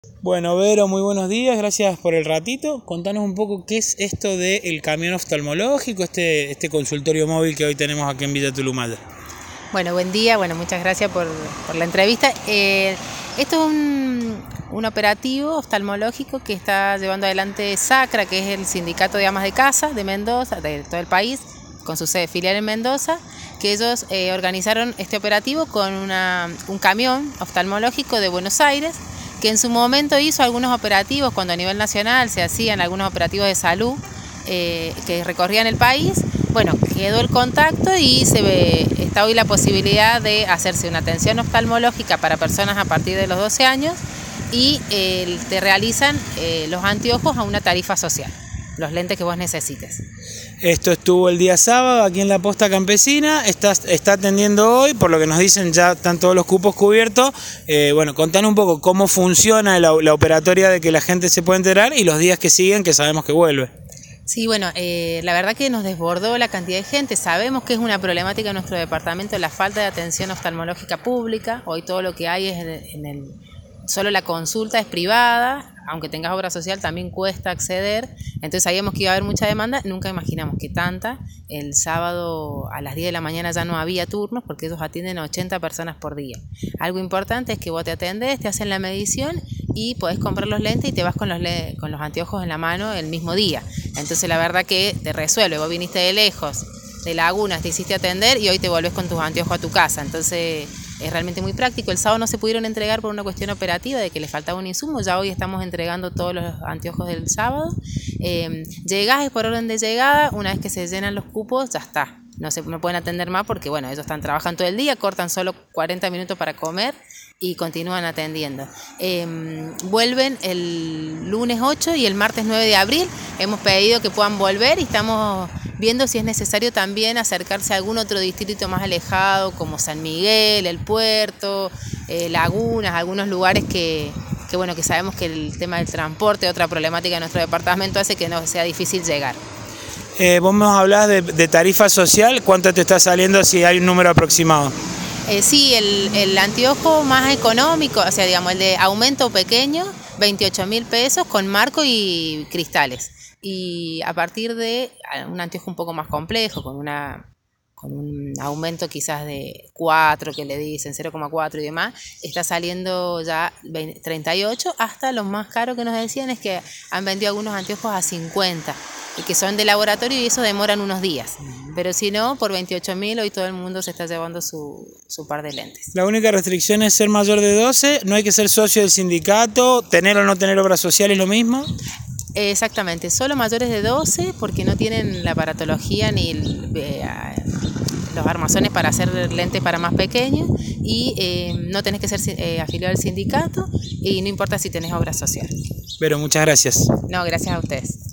Bueno, Vero, muy buenos días, gracias por el ratito. Contanos un poco qué es esto del camión oftalmológico, este consultorio móvil que hoy tenemos aquí en Villa Tulumaya. Bueno, buen día, muchas gracias por la entrevista. Esto es un operativo oftalmológico que está llevando adelante SACRA, que es el Sindicato de Amas de Casa de Mendoza, de todo el país, con su sede filial en Mendoza, que ellos organizaron este operativo con un camión oftalmológico de Buenos Aires, que en su momento hizo algunos operativos cuando a nivel nacional se hacían algunos operativos de salud que recorrían el país. Bueno, quedó el contacto y está hoy la posibilidad de hacerse una atención oftalmológica para personas a partir de los 12 años y te realizan los anteojos a una tarifa social, los lentes que vos necesites. Esto estuvo el día sábado aquí en la Posta Campesina, está atendiendo hoy, por lo que nos dicen ya están todos los cupos cubiertos. Bueno, contanos un poco cómo funciona la operatoria de que la gente se puede enterar y los días que siguen, que sabemos que vuelve. Sí, la verdad que nos desbordó la cantidad de gente. Sabemos que es una problemática en nuestro departamento la falta de atención oftalmológica pública. Hoy todo lo que hay es solo la consulta es privada, aunque tengas obra social también cuesta acceder. Entonces sabíamos que iba a haber mucha demanda, nunca imaginamos que tanta. El sábado a las 10 de la mañana ya no había turnos porque ellos atienden a 80 personas por día. Algo importante es que vos te atendés, te hacen la medición y podés comprar los lentes y te vas con los anteojos en la mano el mismo día. Entonces la verdad que te resuelve, vos viniste de lejos, de Lagunas, te hiciste atender y hoy te volvés con tus anteojos a tu casa. Entonces es realmente muy práctico. El sábado no se pudieron entregar por una cuestión operativa de que les faltaba un insumo. Ya hoy estamos entregando todos los anteojos del sábado. Llegás es por orden de llegada. Una vez que se llenan los cupos, ya está. No pueden atender más porque ellos trabajan todo el día, cortan solo 40 minutos para comer y continúan atendiendo. Vuelven el lunes 8 y el martes 9 de abril. Hemos pedido que puedan volver y estamos viendo si es necesario también acercarse a algún otro distrito más alejado, como San Miguel, El Puerto, Lagunas, algunos lugares que sabemos que el tema del transporte, otra problemática de nuestro departamento, hace que no sea difícil llegar. Vos me hablás de tarifa social, ¿cuánto te está saliendo si hay un número aproximado? Sí, el anteojo más económico, o sea, digamos, el de aumento pequeño, 28.000 pesos con marco y cristales. Y a partir de un anteojo un poco más complejo, con un aumento quizás de 4, que le dicen 0,4 y demás, está saliendo ya 38, hasta los más caros que nos decían es que han vendido algunos anteojos a 50 y que son de laboratorio y eso demoran unos días. Pero si no, por 28.000 hoy todo el mundo se está llevando su par de lentes. La única restricción es ser mayor de 12, no hay que ser socio del sindicato, tener o no tener obra social es lo mismo. Exactamente, solo mayores de 12 porque no tienen la aparatología ni los armazones para hacer lentes para más pequeños y no tenés que ser afiliado al sindicato y no importa si tenés obra social. Pero muchas gracias. No, gracias a ustedes.